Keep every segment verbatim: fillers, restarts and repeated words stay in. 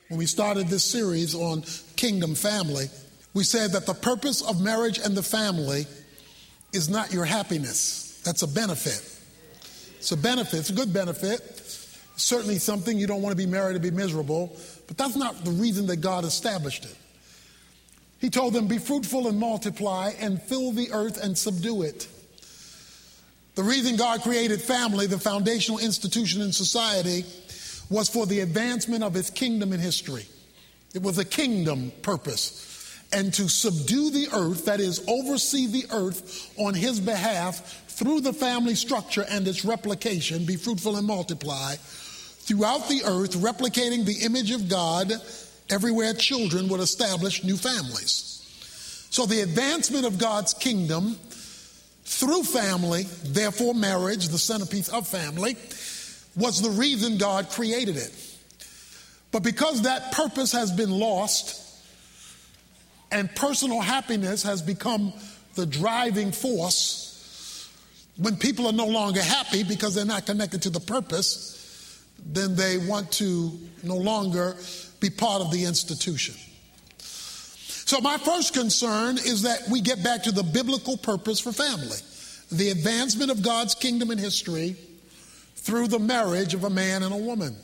When we started this series on Kingdom Family, we said that the purpose of marriage and the family is not your happiness. That's a benefit. It's a benefit. It's a good benefit. It's certainly something you don't want to be married to be miserable, but that's not the reason that God established it. He told them, be fruitful and multiply and fill the earth and subdue it. The reason God created family, the foundational institution in society, was for the advancement of his kingdom in history. It was a kingdom purpose. And to subdue the earth, that is, oversee the earth on his behalf through the family structure and its replication, be fruitful and multiply, throughout the earth, replicating the image of God, everywhere children would establish new families. So the advancement of God's kingdom through family, therefore marriage, the centerpiece of family, was the reason God created it. But because that purpose has been lost and personal happiness has become the driving force, when people are no longer happy because they're not connected to the purpose, then they want to no longer be part of the institution. So my first concern is that we get back to the biblical purpose for family, the advancement of God's kingdom in history through the marriage of a man and a woman.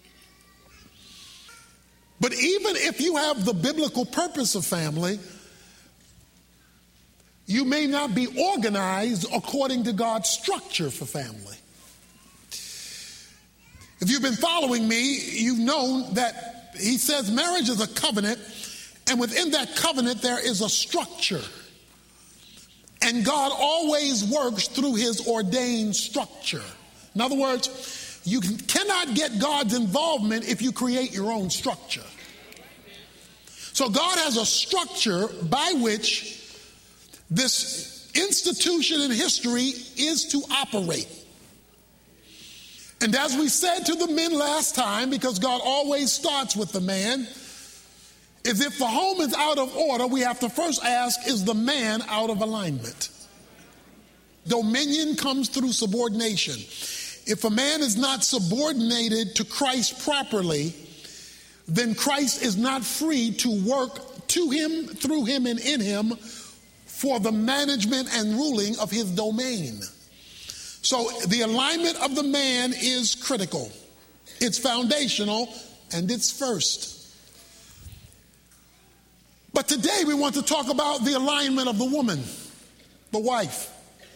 But even if you have the biblical purpose of family, you may not be organized according to God's structure for family. If you've been following me, you've known that he says marriage is a covenant, and within that covenant there is a structure. And God always works through his ordained structure. In other words, you cannot get God's involvement if you create your own structure. So God has a structure by which this institution in history is to operate. And as we said to the men last time, because God always starts with the man, is if the home is out of order, we have to first ask, is the man out of alignment? Dominion comes through subordination. If a man is not subordinated to Christ properly, then Christ is not free to work to him, through him, and in him for the management and ruling of his domain. So the alignment of the man is critical. It's foundational, and it's first. But today we want to talk about the alignment of the woman, the wife.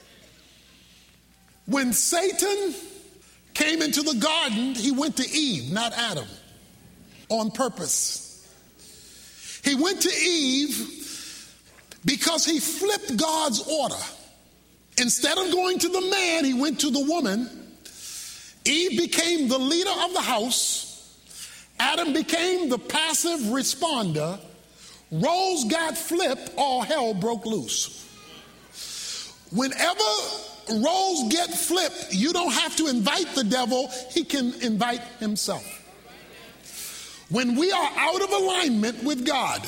When Satan came into the garden, he went to Eve, not Adam, on purpose. He went to Eve because he flipped God's order. Instead of going to the man, he went to the woman. Eve became the leader of the house. Adam became the passive responder. Roles got flipped, all hell broke loose. Whenever roles get flipped, you don't have to invite the devil, he can invite himself. When we are out of alignment with God,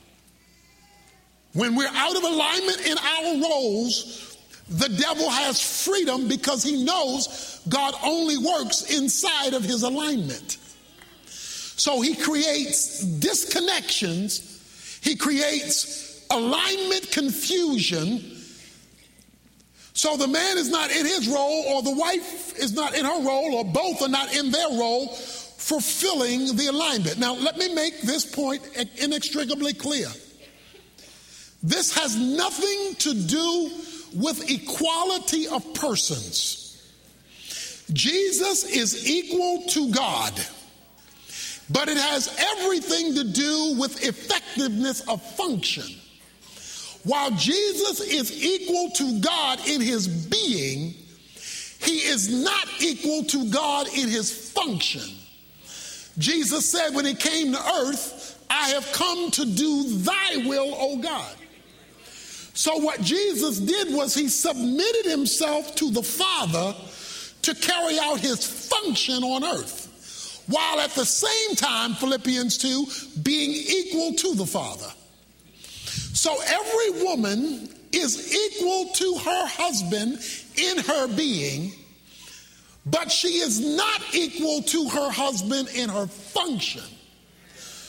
when we're out of alignment in our roles, the devil has freedom because he knows God only works inside of his alignment. So he creates disconnections, he creates alignment confusion. So the man is not in his role, or the wife is not in her role, or both are not in their role, fulfilling the alignment. Now, let me make this point inextricably clear. This has nothing to do with equality of persons. Jesus is equal to God, but it has everything to do with effectiveness of function. While Jesus is equal to God in his being, he is not equal to God in his function. Jesus said when he came to earth, I have come to do thy will, O God. So what Jesus did was he submitted himself to the Father to carry out his function on earth, while at the same time, Philippians two, being equal to the Father. So every woman is equal to her husband in her being, but she is not equal to her husband in her function.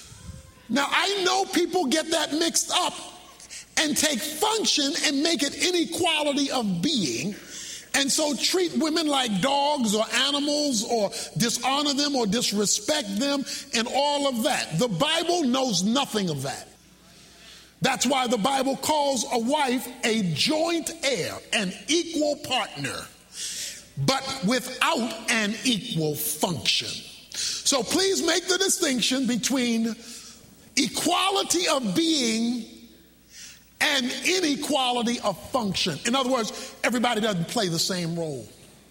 Now, I know people get that mixed up and take function and make it inequality of being, and so treat women like dogs or animals or dishonor them or disrespect them and all of that. The Bible knows nothing of that. That's why the Bible calls a wife a joint heir, an equal partner, but without an equal function. So please make the distinction between equality of being and inequality of function. In other words, everybody doesn't play the same role.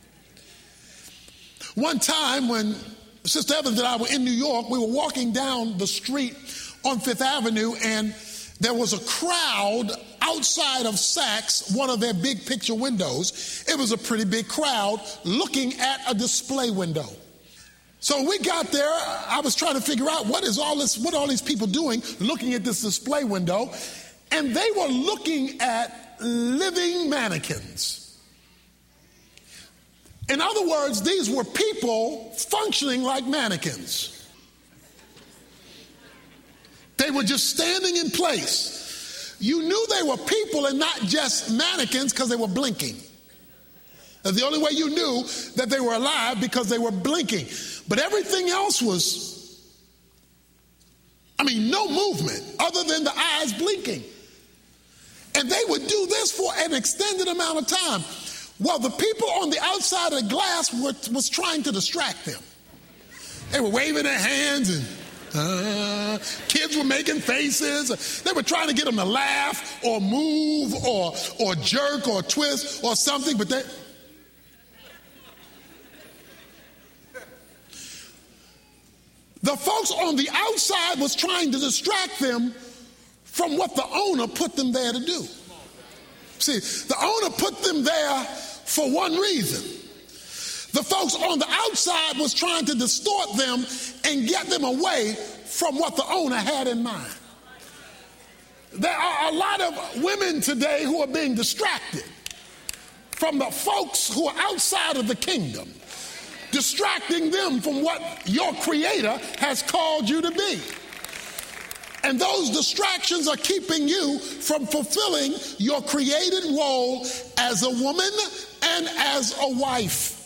One time when Sister Evans and I were in New York, we were walking down the street on Fifth Avenue, and there was a crowd outside of Saks, one of their big picture windows. It was a pretty big crowd looking at a display window. So we got there, I was trying to figure out what is all this, what are all these people doing looking at this display window, and they were looking at living mannequins. In other words, these were people functioning like mannequins. They were just standing in place. You knew they were people and not just mannequins because they were blinking. That's the only way you knew that they were alive, because they were blinking. But everything else was, I mean, no movement other than the eyes blinking. And they would do this for an extended amount of time. Well, the people on the outside of the glass were, was trying to distract them. They were waving their hands, and uh, kids were making faces. They were trying to get them to laugh or move or, or jerk or twist or something, but they... The folks on the outside was trying to distract them from what the owner put them there to do. See, the owner put them there for one reason. The folks on the outside was trying to distort them and get them away from what the owner had in mind. There are a lot of women today who are being distracted from the folks who are outside of the kingdom, distracting them from what your Creator has called you to be. And those distractions are keeping you from fulfilling your created role as a woman and as a wife.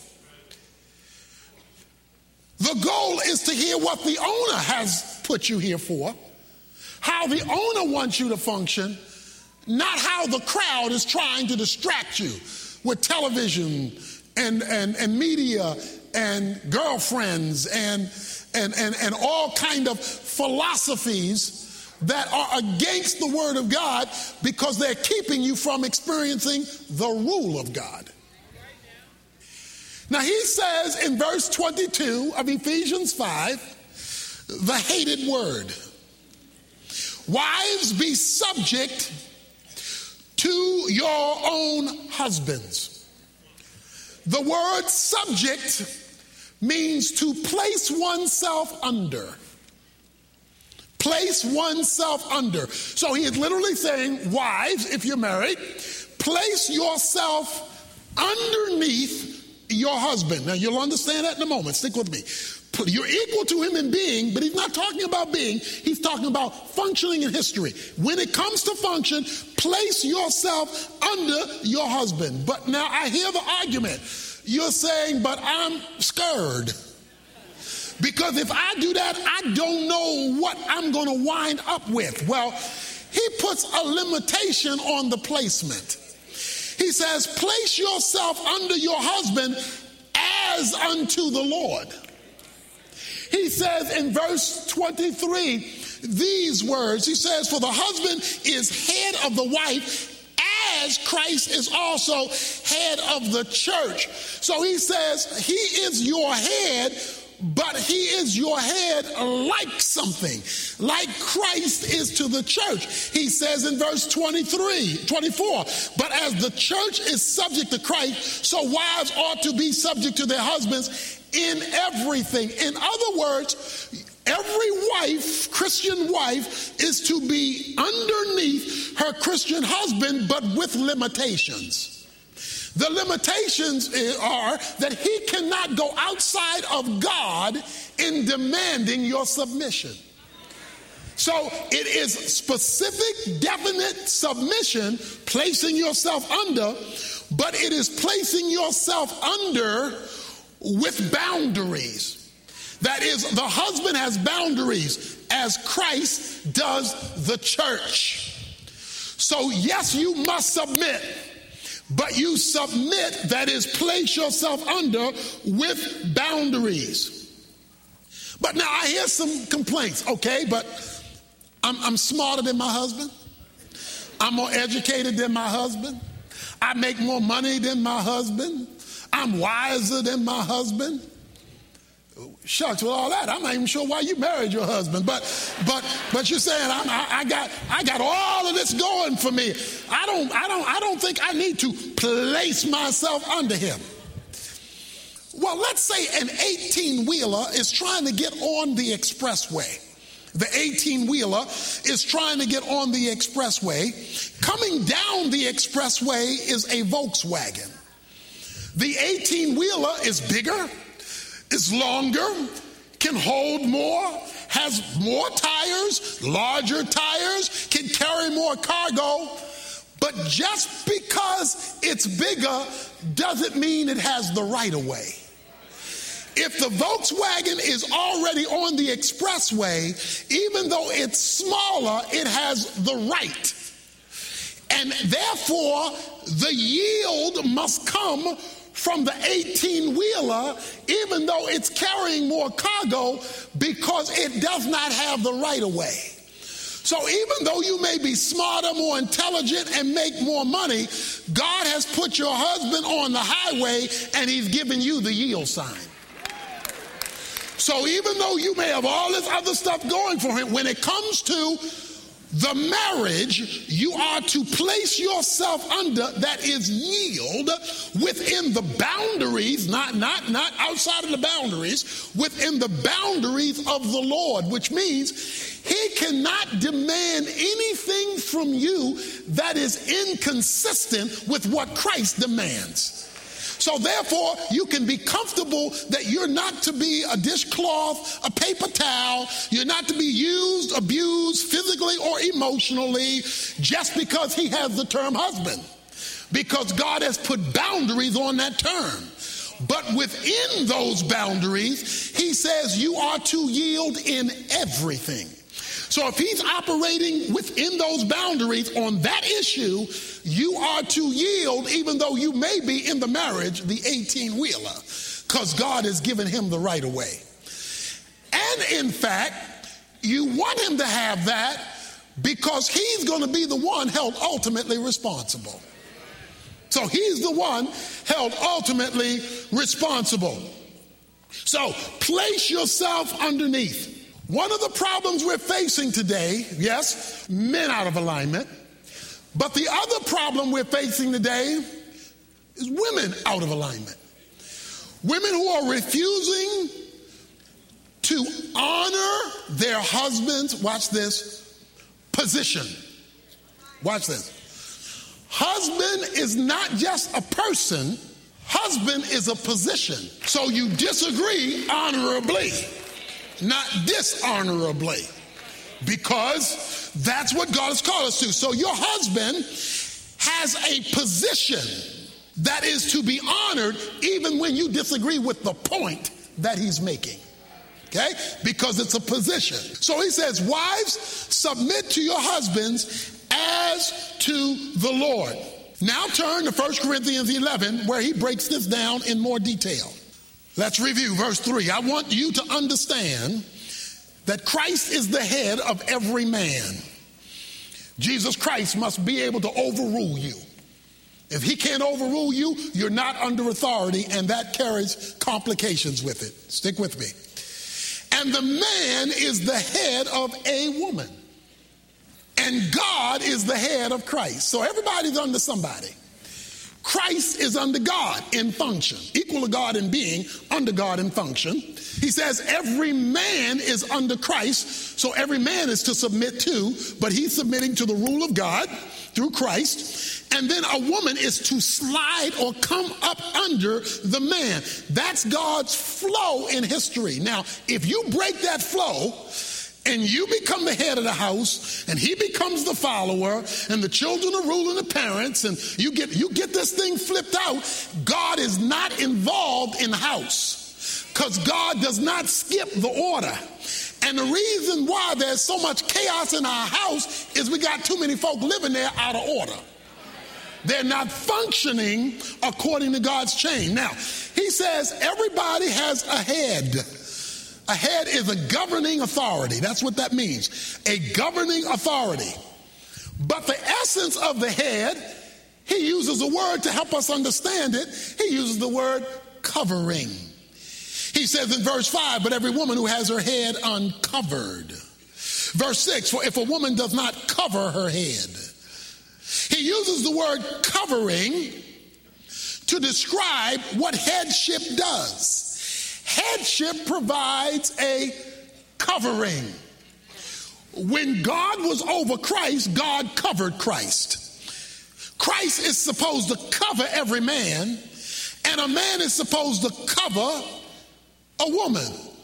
The goal is to hear what the owner has put you here for, how the owner wants you to function, not how the crowd is trying to distract you with television and, and, and media and girlfriends and, and, and, and all kind of philosophies that are against the Word of God, because they're keeping you from experiencing the rule of God. Now he says in verse twenty-two of Ephesians five, the hated word, wives, be subject to your own husbands. The word subject means to place oneself under. Place oneself under. So he is literally saying, wives, if you're married, place yourself underneath your husband. Now you'll understand that in a moment. Stick with me. You're equal to him in being, but he's not talking about being. He's talking about functioning in history. When it comes to function, place yourself under your husband. But now I hear the argument. You're saying, but I'm scared. Because if I do that, I don't know what I'm going to wind up with. Well, he puts a limitation on the placement. He says, place yourself under your husband as unto the Lord. He says in verse twenty-three, these words, he says, for the husband is head of the wife, as Christ is also head of the church. So he says, he is your head, but he is your head like something, like Christ is to the church. He says in verse twenty-three, twenty-four, but as the church is subject to Christ, so wives ought to be subject to their husbands in everything. In other words, every wife, Christian wife, is to be underneath her Christian husband, but with limitations. The limitations are that he cannot go outside of God in demanding your submission. So it is specific, definite submission, placing yourself under, but it is placing yourself under with boundaries. That is, the husband has boundaries as Christ does the church. So yes, you must submit, but you submit, that is, place yourself under with boundaries. But now I hear some complaints. Okay, but I'm, I'm smarter than my husband. I'm more educated than my husband. I make more money than my husband. I'm wiser than my husband. Shucks, with all that, I'm not even sure why you married your husband. But but but you're saying I'm, I, I got I got all of this going for me. I don't I don't I don't think I need to place myself under him. Well, let's say an eighteen-wheeler is trying to get on the expressway. The eighteen-wheeler is trying to get on the expressway. Coming down the expressway is a Volkswagen. The eighteen-wheeler is bigger, is longer, can hold more, has more tires, larger tires, can carry more cargo. But just because it's bigger doesn't mean it has the right of way. If the Volkswagen is already on the expressway, even though it's smaller, it has the right. And therefore, the yield must come from the eighteen-wheeler, even though it's carrying more cargo, because it does not have the right of way. So even though you may be smarter, more intelligent, and make more money, God has put your husband on the highway and he's given you the yield sign. So even though you may have all this other stuff going for him, when it comes to the marriage, you are to place yourself under, that is yield, within the boundaries, not, not, not outside of the boundaries, within the boundaries of the Lord, which means he cannot demand anything from you that is inconsistent with what Christ demands. So therefore, you can be comfortable that you're not to be a dishcloth, a paper towel. You're not to be used, abused, physically or emotionally, just because he has the term husband. Because God has put boundaries on that term. But within those boundaries, he says you are to yield in everything. So if he's operating within those boundaries on that issue, you are to yield, even though you may be in the marriage, the eighteen-wheeler, because God has given him the right of way. And in fact, you want him to have that because he's going to be the one held ultimately responsible. So he's the one held ultimately responsible. So place yourself underneath. One of the problems we're facing today, yes, men out of alignment, but the other problem we're facing today is women out of alignment. Women who are refusing to honor their husband's, watch this, position. Watch this. Husband is not just a person, husband is a position. So you disagree honorably, not dishonorably, because that's what God has called us to. So your husband has a position that is to be honored even when you disagree with the point that he's making. Okay? Because it's a position. So he says, wives, submit to your husbands as to the Lord. Now turn to First Corinthians eleven, where he breaks this down in more detail. Let's review verse three. I want you to understand that Christ is the head of every man. Jesus Christ must be able to overrule you. If he can't overrule you, you're not under authority, and that carries complications with it. Stick with me. And the man is the head of a woman. And God is the head of Christ. So everybody's under somebody. Christ is under God in function, equal to God in being, under God in function. He says every man is under Christ, so every man is to submit to, but he's submitting to the rule of God through Christ. And then a woman is to slide or come up under the man. That's God's flow in history. Now, if you break that flow and you become the head of the house, and he becomes the follower, and the children are ruling the parents, and you get you get this thing flipped out, God is not involved in the house, because God does not skip the order. And the reason why there's so much chaos in our house is we got too many folk living there out of order. They're not functioning according to God's chain. Now, he says everybody has a head. A head is a governing authority. That's what that means. A governing authority. But the essence of the head, he uses a word to help us understand it. He uses the word covering. He says in verse five, but every woman who has her head uncovered. Verse six, for if a woman does not cover her head. He uses the word covering to describe what headship does. Headship provides a covering. When God was over Christ, God covered Christ. Christ is supposed to cover every man, and a man is supposed to cover a woman.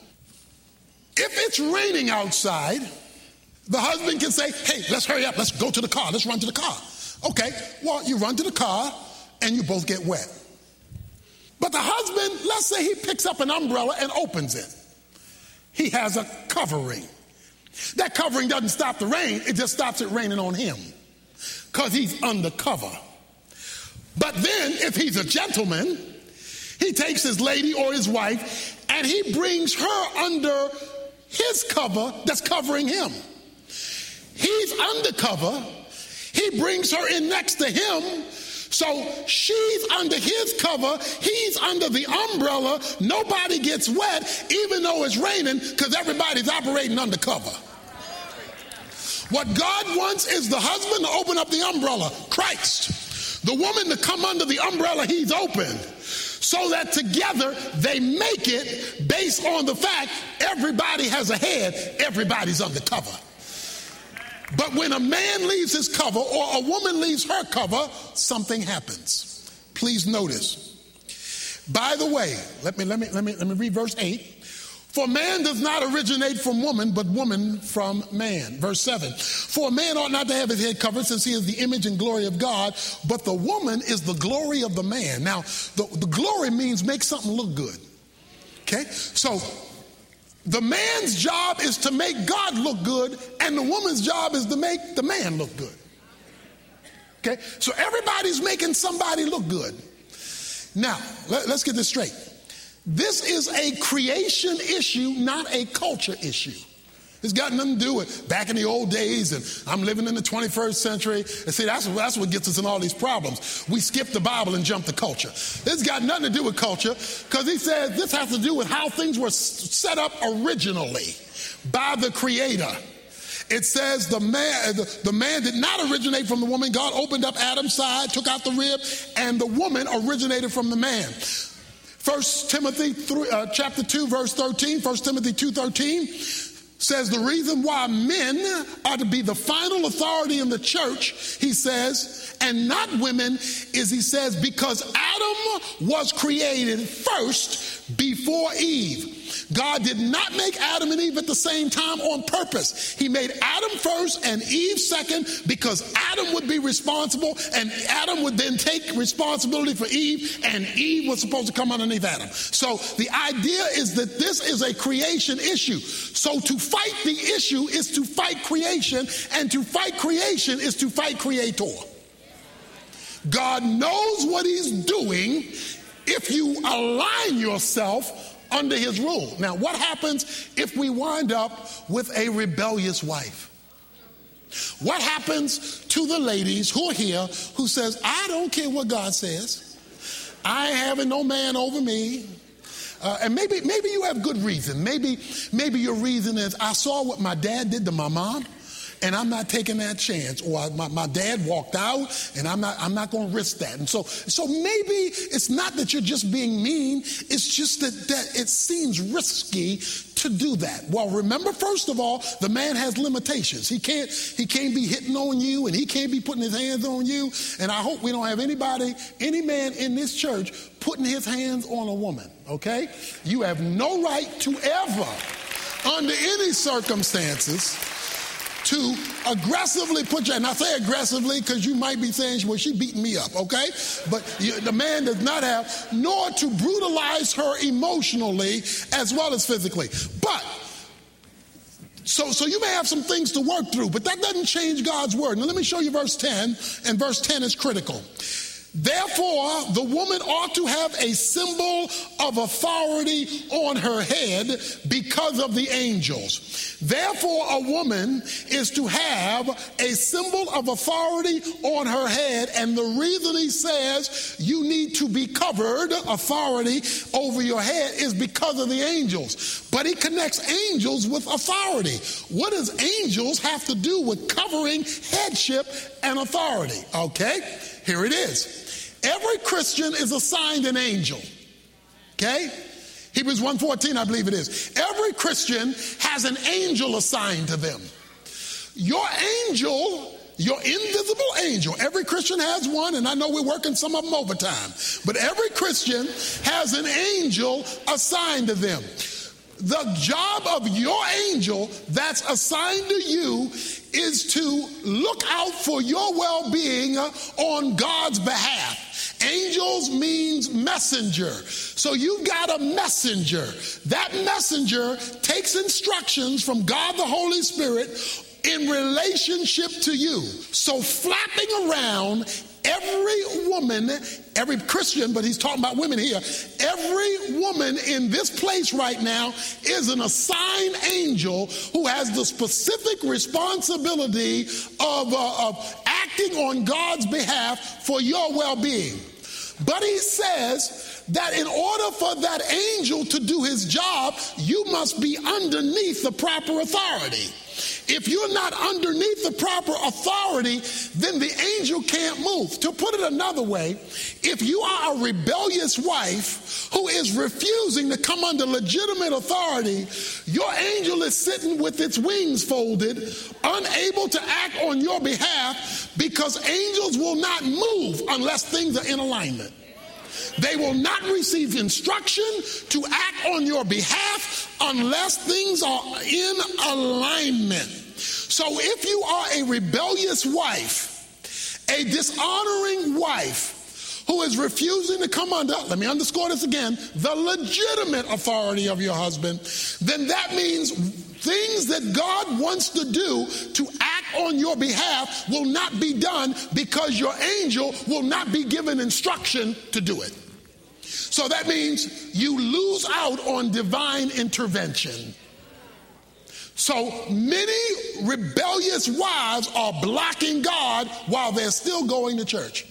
If it's raining outside, the husband can say, hey, let's hurry up, let's go to the car, let's run to the car. Okay, well, you run to the car and you both get wet. But the husband, let's say he picks up an umbrella and opens it. He has a covering. That covering doesn't stop the rain, it just stops it raining on him because he's under cover. But then if he's a gentleman, he takes his lady or his wife and he brings her under his cover that's covering him. He's undercover. He brings her in next to him. So she's under his cover. He's under the umbrella. Nobody gets wet, even though it's raining, because everybody's operating undercover. What God wants is the husband to open up the umbrella, Christ. The woman to come under the umbrella he's opened, so that together they make it based on the fact everybody has a head, everybody's undercover. But when a man leaves his cover or a woman leaves her cover, something happens. Please notice. By the way, let me let me let me let me read verse eight. For man does not originate from woman, but woman from man. Verse seven. For a man ought not to have his head covered, since he is the image and glory of God, but the woman is the glory of the man. Now, the, the glory means make something look good. Okay? So the man's job is to make God look good, and the woman's job is to make the man look good. Okay? So everybody's making somebody look good. Now, let, let's get this straight. This is a creation issue, not a culture issue. It's got nothing to do with back in the old days and I'm living in the twenty-first century. And see, that's, that's what gets us in all these problems. We skip the Bible and jump to culture. This got nothing to do with culture, because he says this has to do with how things were set up originally by the Creator. It says the man, the, the man did not originate from the woman. God opened up Adam's side, took out the rib, and the woman originated from the man. First Timothy three, uh, chapter two, verse thirteen, First Timothy two thirteen says the reason why men are to be the final authority in the church, he says, and not women, is he says because Adam was created first before Eve. God did not make Adam and Eve at the same time on purpose. He made Adam first and Eve second, because Adam would be responsible and Adam would then take responsibility for Eve, and Eve was supposed to come underneath Adam. So the idea is that this is a creation issue. So to fight the issue is to fight creation, and to fight creation is to fight Creator. God knows what he's doing if you align yourself under his rule. Now, what happens if we wind up with a rebellious wife? What happens to the ladies who are here who says, I don't care what God says. I ain't having no man over me. Uh, and maybe maybe you have good reason. Maybe, maybe your reason is, I saw what my dad did to my mom, and I'm not taking that chance. Or my, my dad walked out, and I'm not I'm not going to risk that. And so so maybe it's not that you're just being mean. It's just that, that it seems risky to do that. Well, remember, first of all, the man has limitations. He can't he can't be hitting on you, and he can't be putting his hands on you. And I hope we don't have anybody, any man in this church putting his hands on a woman, okay? You have no right to ever under any circumstances to aggressively put you, and I say aggressively because you might be saying, well, she beating me up, okay? But you, the man does not have, nor to brutalize her emotionally as well as physically. But, so, so you may have some things to work through, but that doesn't change God's word. Now let me show you verse ten, and verse ten is critical. Therefore, the woman ought to have a symbol of authority on her head because of the angels. Therefore, a woman is to have a symbol of authority on her head. And the reason he says you need to be covered, authority over your head, is because of the angels. But he connects angels with authority. What does angels have to do with covering headship and authority? Okay, here it is. Every Christian is assigned an angel, okay? Hebrews one fourteen, I believe it is. Every Christian has an angel assigned to them. Your angel, your invisible angel, every Christian has one, and I know we're working some of them overtime, but every Christian has an angel assigned to them. The job of your angel that's assigned to you is to look out for your well-being on God's behalf. Angels means messenger. So you've got a messenger. That messenger takes instructions from God the Holy Spirit in relationship to you. So flapping around, every woman, every Christian, but he's talking about women here, every woman in this place right now is an assigned angel who has the specific responsibility of, uh, of acting on God's behalf for your well-being. But he says that in order for that angel to do his job, you must be underneath the proper authority. If you're not underneath the proper authority, then the angel can't move. To put it another way, if you are a rebellious wife who is refusing to come under legitimate authority, your angel is sitting with its wings folded, unable to act on your behalf, because angels will not move unless things are in alignment. They will not receive instruction to act on your behalf unless things are in alignment. So if you are a rebellious wife, a dishonoring wife who is refusing to come under, let me underscore this again, the legitimate authority of your husband, then that means things that God wants to do to act on your behalf will not be done because your angel will not be given instruction to do it. So that means you lose out on divine intervention. So many rebellious wives are blocking God while they're still going to church.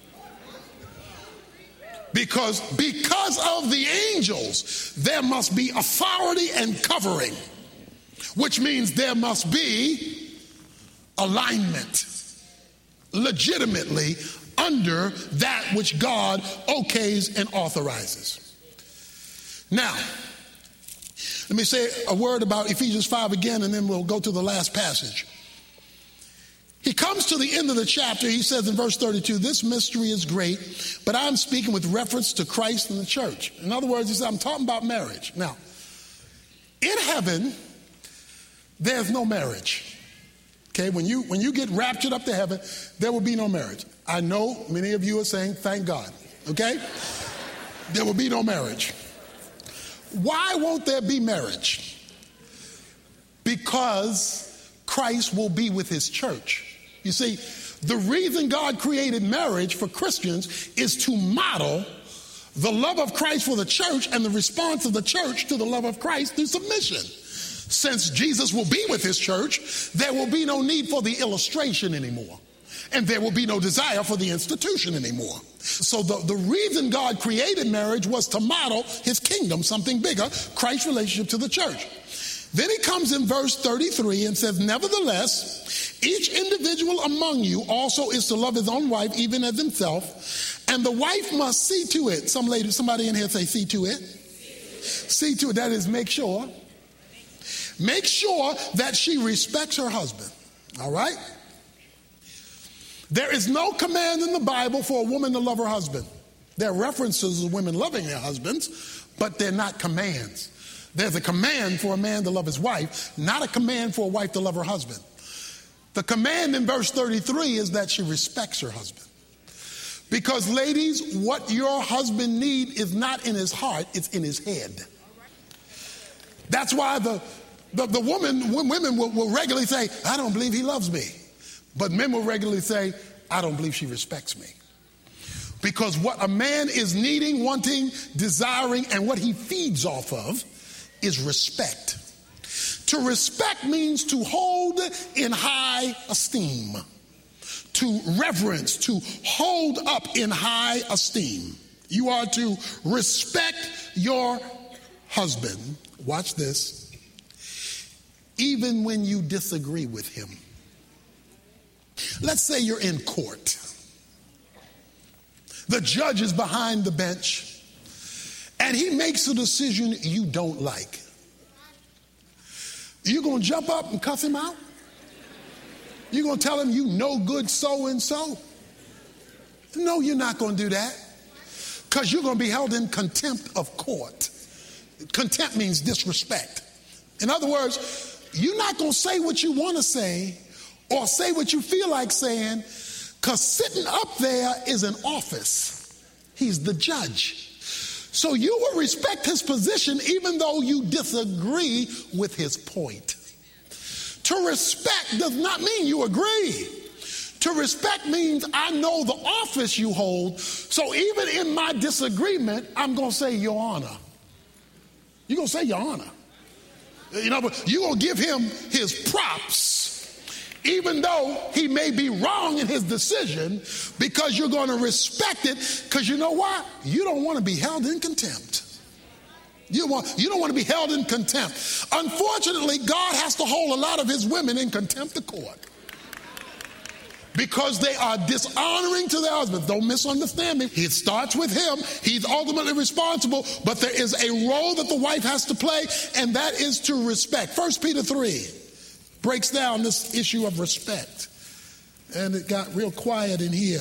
Because, because of the angels, there must be authority and covering, which means there must be alignment, legitimately under that which God okays and authorizes. Now, let me say a word about Ephesians five again, and then we'll go to the last passage. He comes to the end of the chapter. He says in verse thirty-two, this mystery is great, but I'm speaking with reference to Christ and the church. In other words, he said, I'm talking about marriage. Now, in heaven, there's no marriage. Okay, when you when you get raptured up to heaven, there will be no marriage. I know many of you are saying, thank God. Okay? There will be no marriage. Why won't there be marriage? Because Christ will be with his church. You see, the reason God created marriage for Christians is to model the love of Christ for the church and the response of the church to the love of Christ through submission. Since Jesus will be with his church, there will be no need for the illustration anymore. And there will be no desire for the institution anymore. So the, the reason God created marriage was to model his kingdom, something bigger, Christ's relationship to the church. Then he comes in verse thirty-three and says, nevertheless, each individual among you also is to love his own wife, even as himself, and the wife must see to it. Some lady, somebody in here say, see to it. See to it, that is, make sure. Make sure that she respects her husband. All right? There is no command in the Bible for a woman to love her husband. There are references of women loving their husbands, but they're not commands. There's a command for a man to love his wife, not a command for a wife to love her husband. The command in verse thirty-three is that she respects her husband. Because, ladies, what your husband needs is not in his heart, it's in his head. That's why the, the, the woman, women will, will regularly say, I don't believe he loves me. But men will regularly say, I don't believe she respects me. Because what a man is needing, wanting, desiring, and what he feeds off of is respect. To respect means to hold in high esteem. To reverence, to hold up in high esteem. You are to respect your husband. Watch this. Even when you disagree with him. Let's say you're in court. The judge is behind the bench and he makes a decision you don't like. You going to jump up and cuss him out? You're going to tell him you no good so-and-so? No, you're not going to do that. Because you're going to be held in contempt of court. Contempt means disrespect. In other words, you're not going to say what you want to say or say what you feel like saying, because sitting up there is an office. He's the judge. So you will respect his position even though you disagree with his point. To respect does not mean you agree. To respect means I know the office you hold, so even in my disagreement, I'm going to say, Your Honor. You're going to say, Your Honor. You know, but you're going to give him his props, even though he may be wrong in his decision, because you're going to respect it, because you know what? You don't want to be held in contempt. You, want, you don't want to be held in contempt. Unfortunately, God has to hold a lot of his women in contempt of court because they are dishonoring to their husbands. Don't misunderstand me. It starts with him. He's ultimately responsible, but there is a role that the wife has to play, and that is to respect. First Peter three breaks down this issue of respect. And it got real quiet in here.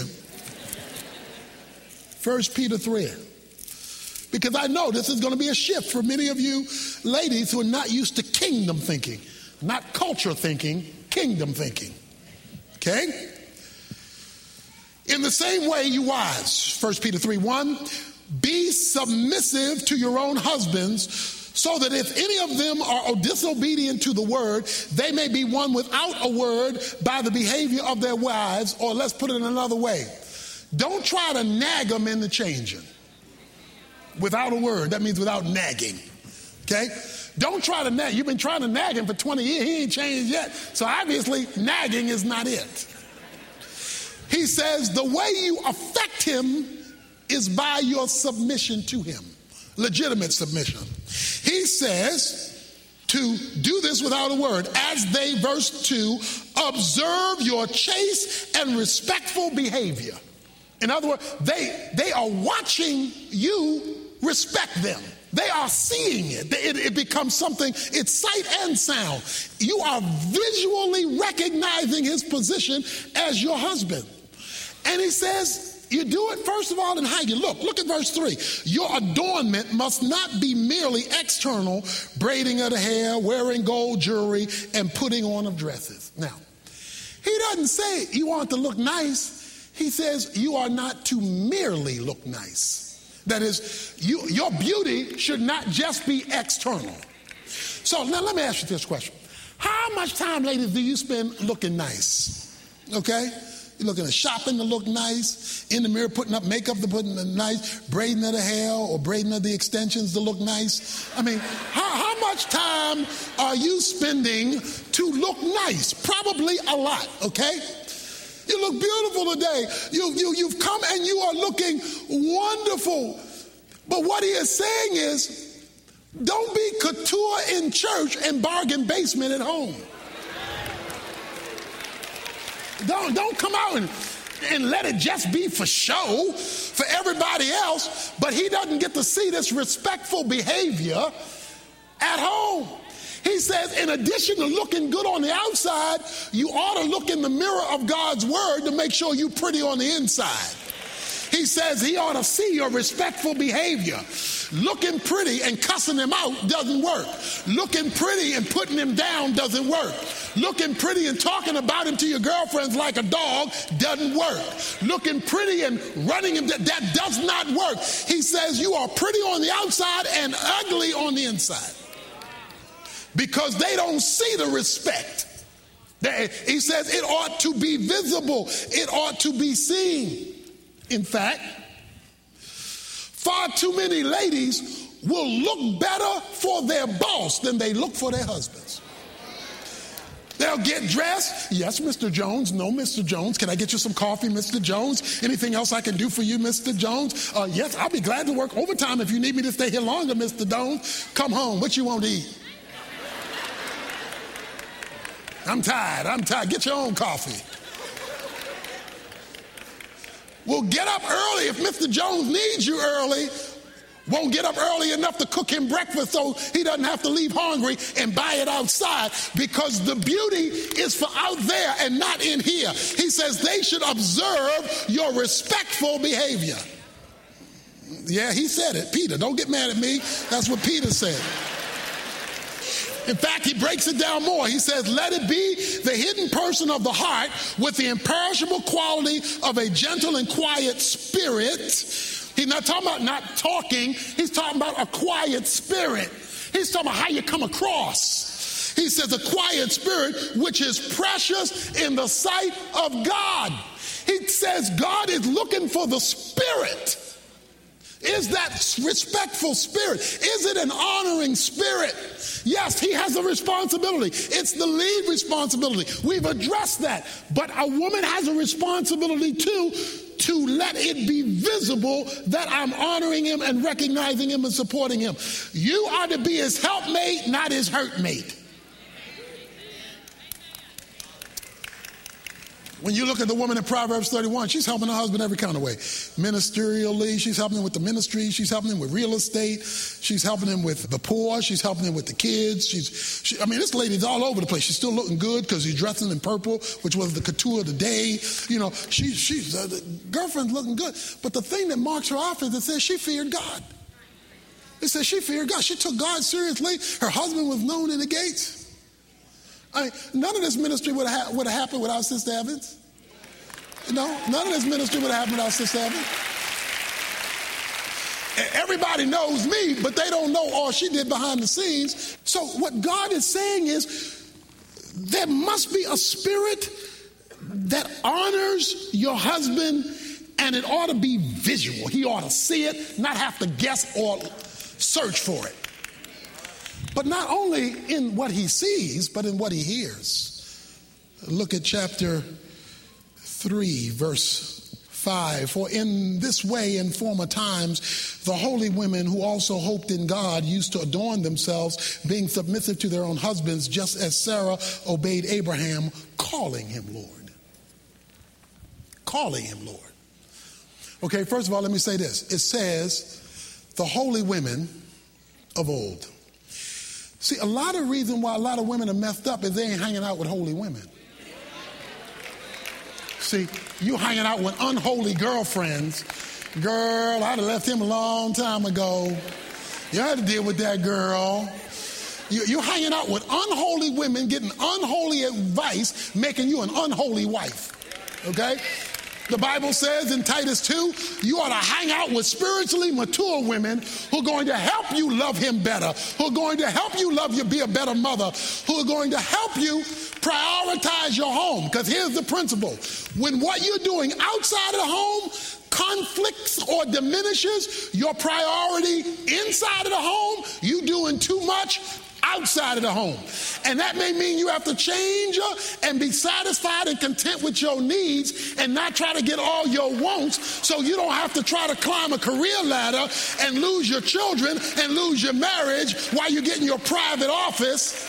First Peter three. Because I know this is going to be a shift for many of you ladies who are not used to kingdom thinking. Not culture thinking, kingdom thinking. Okay? In the same way, you wives, First Peter three one, be submissive to your own husbands, so that if any of them are disobedient to the word, they may be won without a word by the behavior of their wives, or let's put it another way. Don't try to nag them into changing. Without a word, that means without nagging. Okay? Don't try to nag. You've been trying to nag him for twenty years. He ain't changed yet. So obviously, nagging is not it. He says the way you affect him is by your submission to him. Legitimate submission. He says to do this without a word. As they, verse two, observe your chaste and respectful behavior. In other words, they, they are watching you respect them. They are seeing it. It, it becomes something, it's sight and sound. You are visually recognizing his position as your husband. And he says, you do it first of all in how you look. Look at verse three. Your adornment must not be merely external, braiding of the hair, wearing gold jewelry, and putting on of dresses. Now, he doesn't say you want to look nice. He says you are not to merely look nice. That is, you, your beauty should not just be external. So now let me ask you this question. How much time, ladies, do you spend looking nice? Okay? You're looking at shopping to look nice, in the mirror putting up makeup to put in the nice, braiding of the hair or braiding of the extensions to look nice. I mean, how, how much time are you spending to look nice? Probably a lot, okay? You look beautiful today. You, you, you've come and you are looking wonderful. But what he is saying is, don't be couture in church and bargain basement at home. Don't, don't come out and, and let it just be for show for everybody else, but he doesn't get to see this respectful behavior at home. He says, in addition to looking good on the outside, you ought to look in the mirror of God's word to make sure you're pretty on the inside. He says he ought to see your respectful behavior. Looking pretty and cussing him out doesn't work. Looking pretty and putting him down doesn't work. Looking pretty and talking about him to your girlfriends like a dog doesn't work. Looking pretty and running him, that, that does not work. He says you are pretty on the outside and ugly on the inside. Because they don't see the respect. They, he says it ought to be visible. It ought to be seen. In fact, far too many ladies will look better for their boss than they look for their husbands. They'll get dressed. Yes, Mister Jones. No, Mister Jones. Can I get you some coffee, Mister Jones? Anything else I can do for you, Mister Jones? Uh, yes, I'll be glad to work overtime if you need me to stay here longer, Mister Jones. Come home. What you want to eat? I'm tired. I'm tired. Get your own coffee. Well, get up early if Mister Jones needs you early. Won't get up early enough to cook him breakfast so he doesn't have to leave hungry and buy it outside, because the beauty is for out there and not in here. He says they should observe your respectful behavior. Yeah, he said it. Peter, don't get mad at me. That's what Peter said. In fact, he breaks it down more. He says, let it be the hidden person of the heart with the imperishable quality of a gentle and quiet spirit. He's not talking about not talking. He's talking about a quiet spirit. He's talking about how you come across. He says a quiet spirit which is precious in the sight of God. He says God is looking for the spirit. Is that respectful spirit? Is it an honoring spirit? Yes, he has a responsibility. It's the lead responsibility. We've addressed that. But a woman has a responsibility too, to let it be visible that I'm honoring him and recognizing him and supporting him. You are to be his helpmate, not his hurtmate. When you look at the woman in Proverbs thirty-one, she's helping her husband every kind of way. Ministerially, she's helping him with the ministry. She's helping him with real estate. She's helping him with the poor. She's helping him with the kids. She's, she, I mean, this lady's all over the place. She's still looking good because she's dressing in purple, which was the couture of the day. You know, she, she's, uh, the girlfriend's looking good. But the thing that marks her off is it says she feared God. It says she feared God. She took God seriously. Her husband was known in the gates. I mean, none of this ministry would have, would have happened without Sister Evans. You know, none of this ministry would have happened without Sister Evans. Everybody knows me, but they don't know all she did behind the scenes. So what God is saying is there must be a spirit that honors your husband, and it ought to be visual. He ought to see it, not have to guess or search for it. But not only in what he sees, but in what he hears. Look at chapter three, verse five. For in this way, in former times, the holy women who also hoped in God used to adorn themselves, being submissive to their own husbands, just as Sarah obeyed Abraham, calling him Lord. Calling him Lord. Okay, first of all, let me say this. It says, the holy women of old. See, a lot of reason why a lot of women are messed up is they ain't hanging out with holy women. See, you hanging out with unholy girlfriends. Girl, I'd have left him a long time ago. You had to deal with that girl. You, you're hanging out with unholy women, getting unholy advice, making you an unholy wife. Okay? The Bible says in Titus two, you ought to hang out with spiritually mature women who are going to help you love him better, who are going to help you love you, be a better mother, who are going to help you prioritize your home. Because here's the principle. When what you're doing outside of the home conflicts or diminishes your priority inside of the home, you doing too much outside of the home. And that may mean you have to change and be satisfied and content with your needs and not try to get all your wants, so you don't have to try to climb a career ladder and lose your children and lose your marriage while you're getting your private office.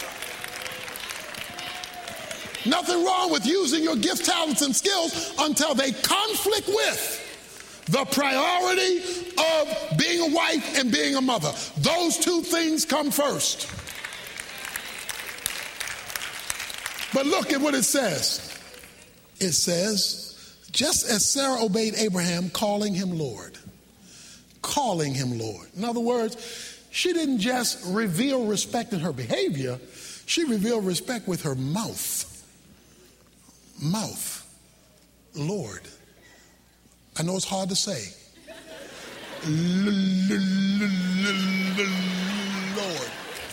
Nothing wrong with using your gifts, talents, and skills until they conflict with the priority of being a wife and being a mother. Those two things come first. But look at what it says. It says, just as Sarah obeyed Abraham, calling him Lord. Calling him Lord. In other words, she didn't just reveal respect in her behavior, she revealed respect with her mouth. Mouth. Lord. I know it's hard to say. Lord.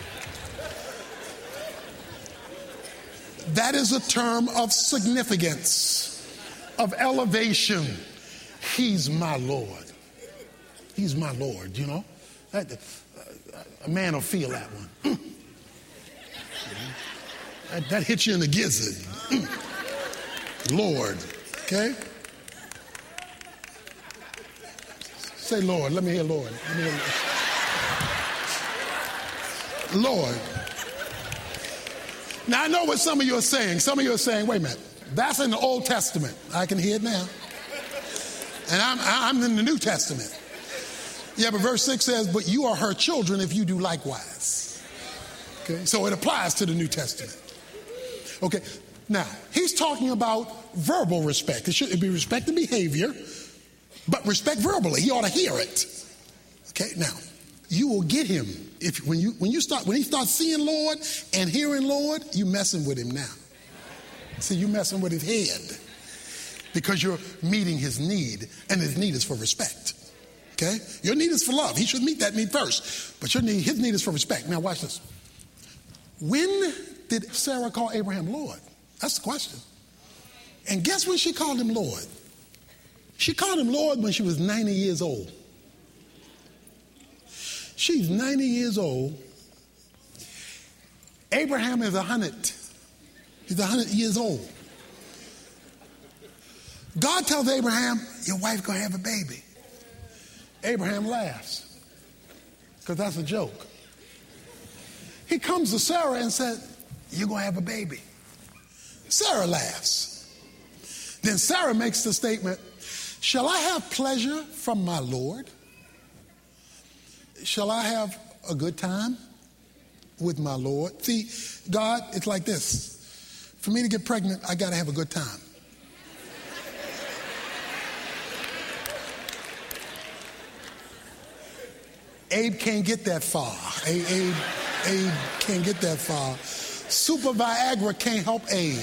That is a term of significance, of elevation. He's my Lord. He's my Lord, you know. That, uh, a man will feel that one. that, that hits you in the gizzard. Lord, okay? Say Lord. Let me hear Lord. Let me hear Lord. Lord. Now, I know what some of you are saying. Some of you are saying, wait a minute, that's in the Old Testament. I can hear it now. And I'm, I'm in the New Testament. Yeah, but verse six says, but you are her children if you do likewise. Okay, so it applies to the New Testament. Okay, now, he's talking about verbal respect. It should be respect in behavior, but respect verbally. He ought to hear it. Okay, now, you will get him if when you when you start when he starts seeing Lord and hearing Lord, you messing with him now. See, you messing with his head because you're meeting his need, and his need is for respect. Okay, your need is for love. He should meet that need first, but your need, his need is for respect. Now, watch this. When did Sarah call Abraham Lord? That's the question. And guess when she called him Lord? She called him Lord when she was ninety years old. She's ninety years old. Abraham is one hundred. He's one hundred years old. God tells Abraham, your wife's going to have a baby. Abraham laughs because that's a joke. He comes to Sarah and said, you're going to have a baby. Sarah laughs. Then Sarah makes the statement, shall I have pleasure from my Lord? Shall I have a good time with my Lord? See, God, it's like this. For me to get pregnant, I got to have a good time. Abe can't get that far. Abe, Abe, Abe can't get that far. Super Viagra can't help Abe.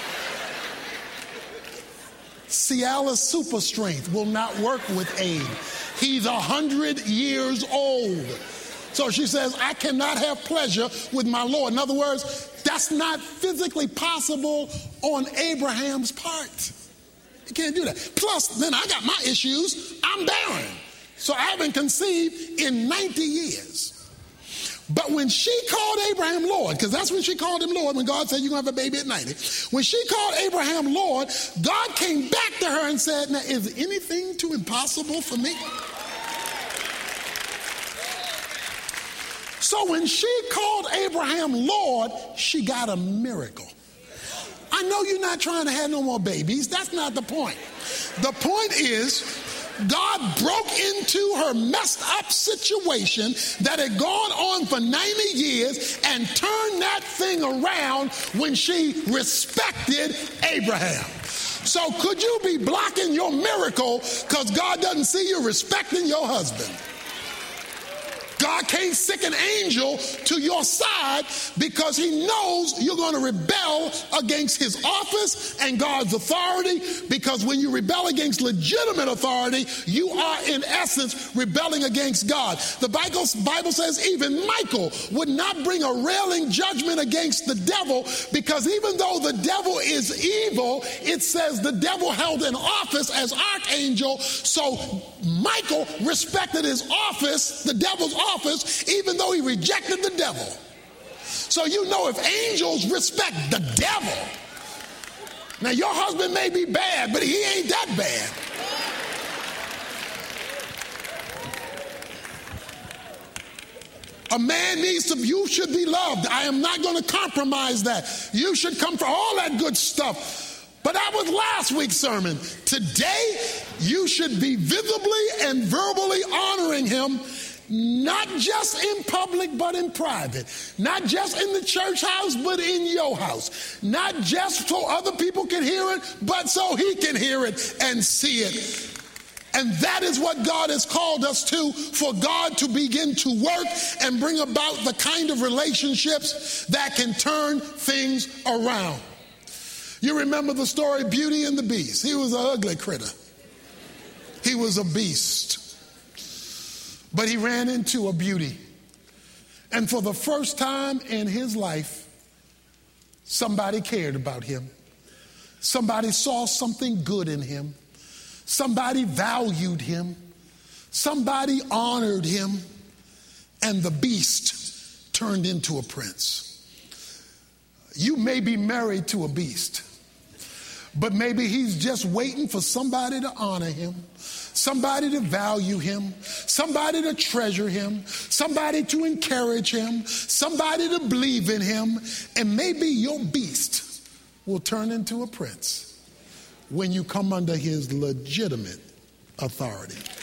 Cialis Super Strength will not work with Abe. He's a hundred years old. So she says, I cannot have pleasure with my Lord. In other words, that's not physically possible on Abraham's part. You can't do that. Plus, then I got my issues. I'm barren. So I haven't conceived in ninety years. But when she called Abraham Lord, because that's when she called him Lord, when God said you're going to have a baby at ninety. When she called Abraham Lord, God came back to her and said, now, is anything too impossible for me? So when she called Abraham Lord, she got a miracle. I know you're not trying to have no more babies. That's not the point. The point is, God broke into her messed up situation that had gone on for ninety years and turned that thing around when she respected Abraham. So could you be blocking your miracle because God doesn't see you respecting your husband? God can't stick an angel to your side because he knows you're going to rebel against his office and God's authority, because when you rebel against legitimate authority, you are in essence rebelling against God. The Bible, Bible says even Michael would not bring a railing judgment against the devil, because even though the devil is evil, it says the devil held an office as archangel. So Michael respected his office, the devil's office, office, even though he rejected the devil. So you know, if angels respect the devil, now your husband may be bad, but he ain't that bad. A man needs to, you should be loved. I am not going to compromise that. You should come for all that good stuff. But that was last week's sermon. Today, you should be visibly and verbally honoring him Not just in public, but in private. Not just in the church house, but in your house. Not just so other people can hear it, but so he can hear it and see it. And that is what God has called us to, for God to begin to work and bring about the kind of relationships that can turn things around. You remember the story, Beauty and the Beast. He was an ugly critter. He was a beast. But he ran into a beauty. And for the first time in his life, somebody cared about him. Somebody saw something good in him. Somebody valued him. Somebody honored him. And the beast turned into a prince. You may be married to a beast, but maybe he's just waiting for somebody to honor him, somebody to value him, somebody to treasure him, somebody to encourage him, somebody to believe in him. And maybe your beast will turn into a prince when you come under his legitimate authority.